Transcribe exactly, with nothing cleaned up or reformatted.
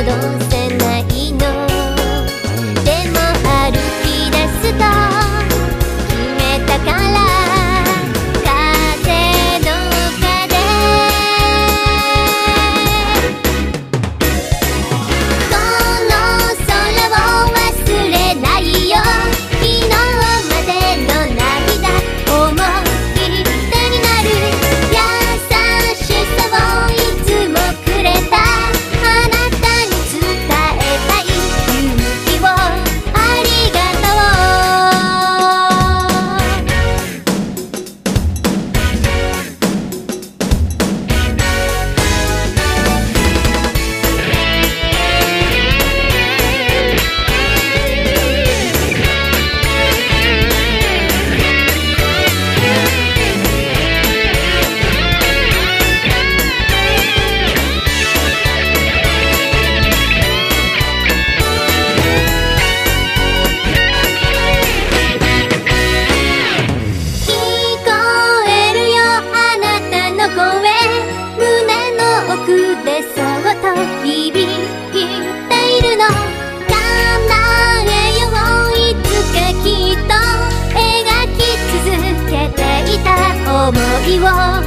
せないの。でも歩き出すと決めたから、風の中でこの空を忘れないよ。昨日までの涙思い出になる。優しさをいつもくれたあなたに伝えたい勇気をありがとう。聞こえるよあなたの声、胸の奥でそっと響いているの。叶えよういつかきっと描き続けていた想いを